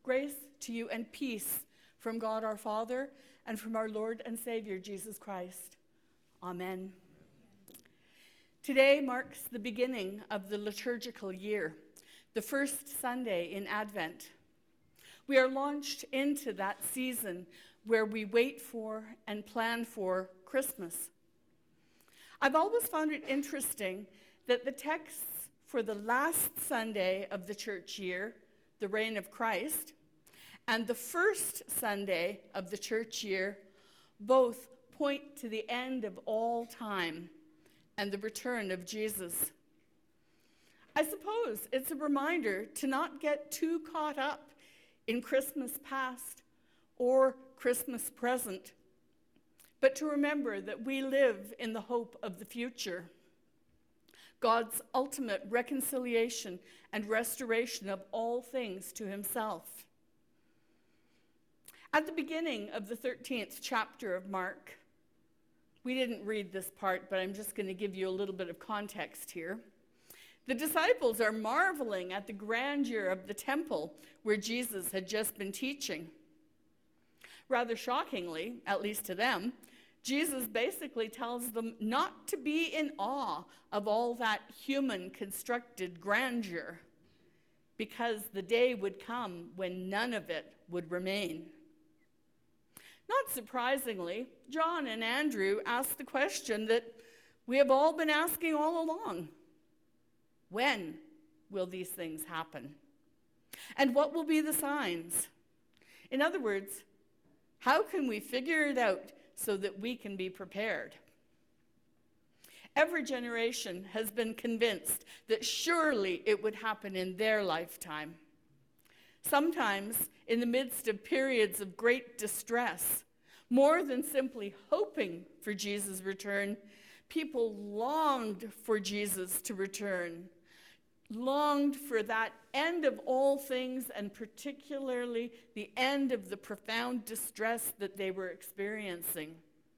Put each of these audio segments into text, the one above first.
Grace to you and peace from God our Father and from our Lord and Savior, Jesus Christ. Amen. Today marks the beginning of the liturgical year, the first Sunday in Advent. We are launched into that season where we wait for and plan for Christmas. I've always found it interesting that the texts for the last Sunday of the church year, the reign of Christ, and the first Sunday of the church year, both point to the end of all time and the return of Jesus. I suppose it's a reminder to not get too caught up in Christmas past or Christmas present, but to remember that we live in the hope of the future, God's ultimate reconciliation and restoration of all things to himself. At the beginning of the 13th chapter of Mark, we didn't read this part, but I'm just going to give you a little bit of context here. The disciples are marveling at the grandeur of the temple where Jesus had just been teaching. Rather shockingly, at least to them, Jesus basically tells them not to be in awe of all that human-constructed grandeur, because the day would come when none of it would remain. Not surprisingly, John and Andrew asked the question that we have all been asking all along. When will these things happen? And what will be the signs? In other words, how can we figure it out so that we can be prepared? Every generation has been convinced that surely it would happen in their lifetime. Sometimes, in the midst of periods of great distress, more than simply hoping for Jesus' return, people longed for Jesus to return, longed for that end of all things, and particularly the end of the profound distress that they were experiencing.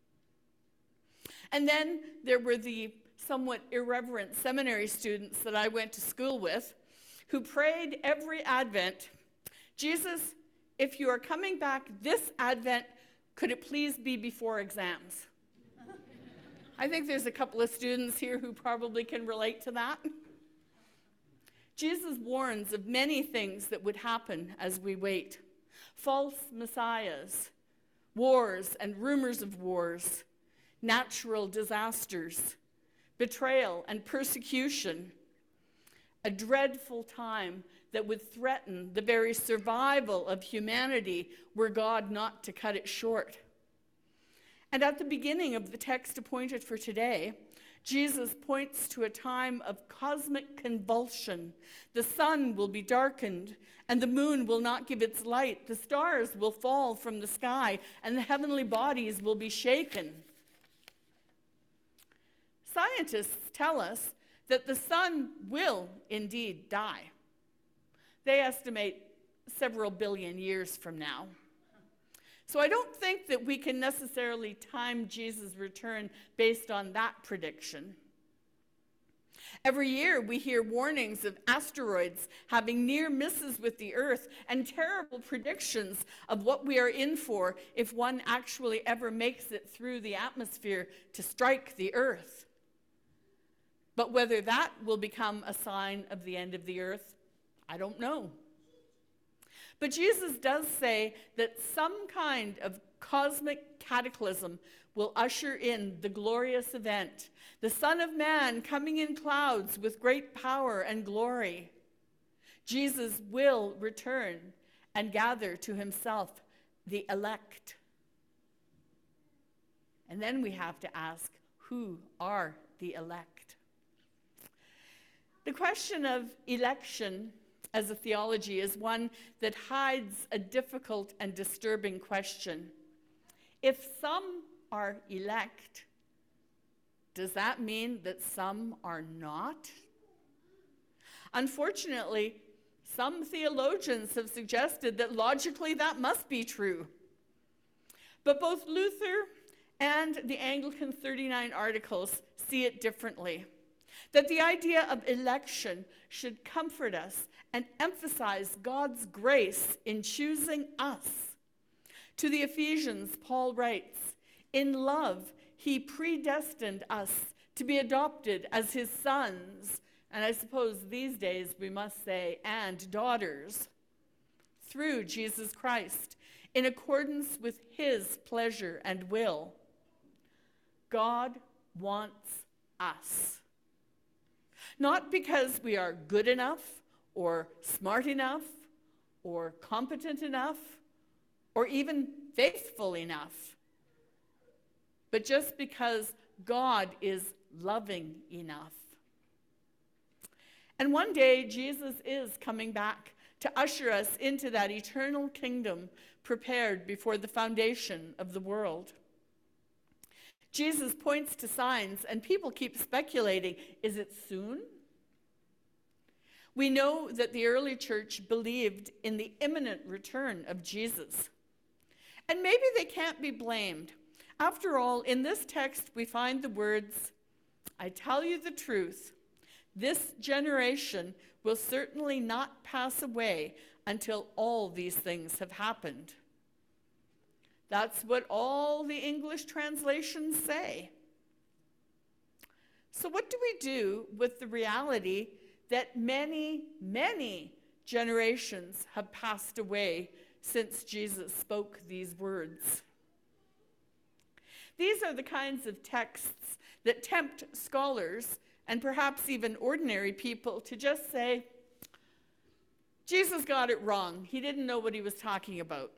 And then there were the somewhat irreverent seminary students that I went to school with who prayed every Advent, Jesus, if you are coming back this Advent, could it please be before exams? I think there's a couple of students here who probably can relate to that. Jesus warns of many things that would happen as we wait. False messiahs, wars and rumors of wars, natural disasters, betrayal and persecution, a dreadful time that would threaten the very survival of humanity were God not to cut it short. And at the beginning of the text appointed for today, Jesus points to a time of cosmic convulsion. The sun will be darkened, and the moon will not give its light. The stars will fall from the sky, and the heavenly bodies will be shaken. Scientists tell us that the sun will indeed die. They estimate several billion years from now. So I don't think that we can necessarily time Jesus' return based on that prediction. Every year we hear warnings of asteroids having near misses with the Earth and terrible predictions of what we are in for if one actually ever makes it through the atmosphere to strike the Earth. But whether that will become a sign of the end of the Earth, I don't know. But Jesus does say that some kind of cosmic cataclysm will usher in the glorious event, the Son of Man coming in clouds with great power and glory. Jesus will return and gather to himself the elect. And then we have to ask, who are the elect? The question of election as a theology is one that hides a difficult and disturbing question. If some are elect, does that mean that some are not? Unfortunately, some theologians have suggested that logically that must be true. But both Luther and the Anglican 39 Articles see it differently. That the idea of election should comfort us and emphasize God's grace in choosing us. To the Ephesians, Paul writes, "In love, he predestined us to be adopted as his sons," and I suppose these days we must say, "and daughters," through Jesus Christ, in accordance with his pleasure and will. God wants us. Not because we are good enough, or smart enough, or competent enough, or even faithful enough, but just because God is loving enough. And one day, Jesus is coming back to usher us into that eternal kingdom prepared before the foundation of the world. Jesus points to signs, and people keep speculating, is it soon? We know that the early church believed in the imminent return of Jesus. And maybe they can't be blamed. After all, in this text, we find the words, "I tell you the truth, this generation will certainly not pass away until all these things have happened." That's what all the English translations say. So what do we do with the reality that many, many generations have passed away since Jesus spoke these words? These are the kinds of texts that tempt scholars and perhaps even ordinary people to just say, Jesus got it wrong. He didn't know what he was talking about.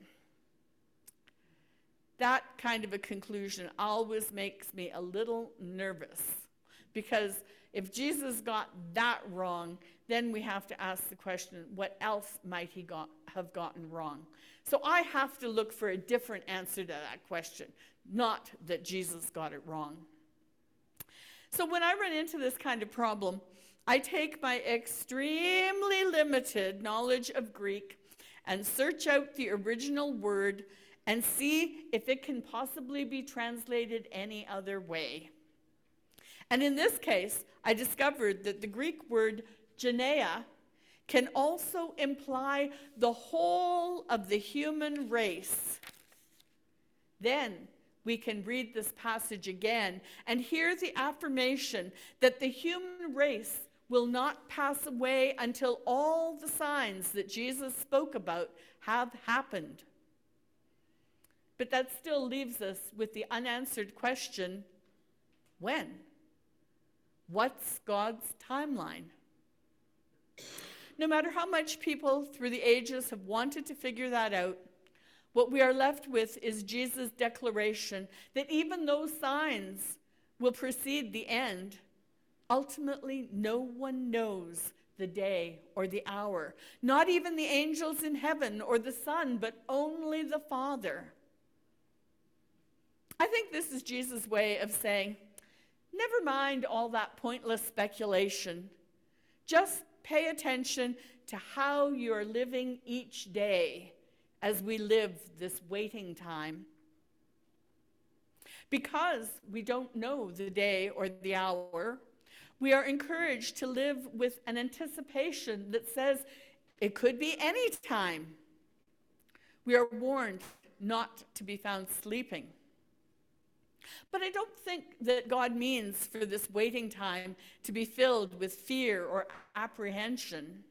That kind of a conclusion always makes me a little nervous, because if Jesus got that wrong, then we have to ask the question, what else might he have gotten wrong? So I have to look for a different answer to that question, not that Jesus got it wrong. So when I run into this kind of problem, I take my extremely limited knowledge of Greek and search out the original word and see if it can possibly be translated any other way. And in this case, I discovered that the Greek word geneia can also imply the whole of the human race. Then we can read this passage again and hear the affirmation that the human race will not pass away until all the signs that Jesus spoke about have happened. But that still leaves us with the unanswered question, when? What's God's timeline? No matter how much people through the ages have wanted to figure that out, what we are left with is Jesus' declaration that even though signs will precede the end, ultimately no one knows the day or the hour, not even the angels in heaven or the Son, but only the Father. I think this is Jesus' way of saying, never mind all that pointless speculation. Just pay attention to how you're living each day as we live this waiting time. Because we don't know the day or the hour, we are encouraged to live with an anticipation that says it could be any time. We are warned not to be found sleeping. But I don't think that God means for this waiting time to be filled with fear or apprehension.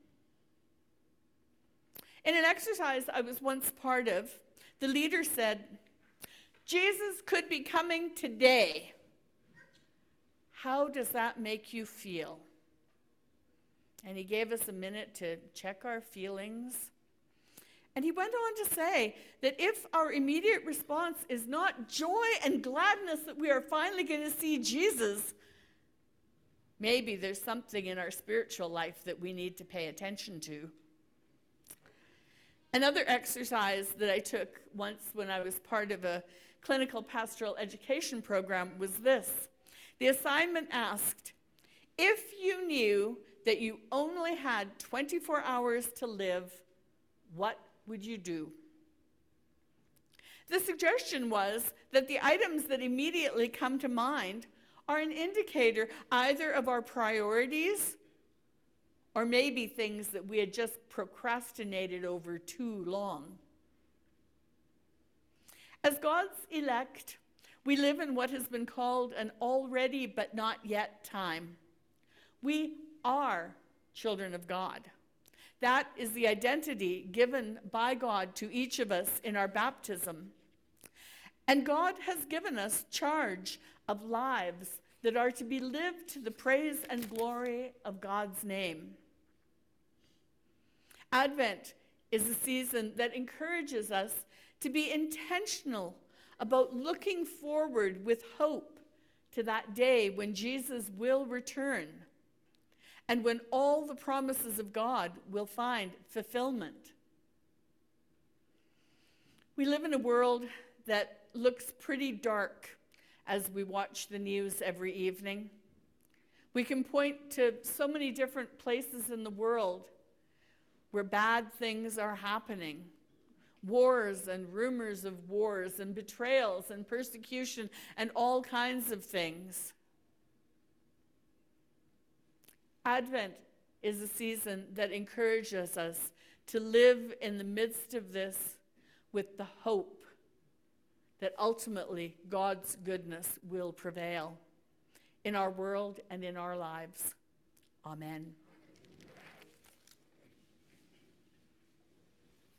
In an exercise I was once part of, the leader said, Jesus could be coming today. How does that make you feel? And he gave us a minute to check our feelings. And he went on to say that if our immediate response is not joy and gladness that we are finally going to see Jesus, maybe there's something in our spiritual life that we need to pay attention to. Another exercise that I took once when I was part of a clinical pastoral education program was this. The assignment asked, if you knew that you only had 24 hours to live, what would you do? The suggestion was that the items that immediately come to mind are an indicator either of our priorities or maybe things that we had just procrastinated over too long. As God's elect, we live in what has been called an already but not yet time. We are children of God. That is the identity given by God to each of us in our baptism. And God has given us charge of lives that are to be lived to the praise and glory of God's name. Advent is a season that encourages us to be intentional about looking forward with hope to that day when Jesus will return and when all the promises of God will find fulfillment. We live in a world that looks pretty dark as we watch the news every evening. We can point to so many different places in the world where bad things are happening. Wars and rumors of wars and betrayals and persecution and all kinds of things. Advent is a season that encourages us to live in the midst of this with the hope that ultimately God's goodness will prevail in our world and in our lives. Amen.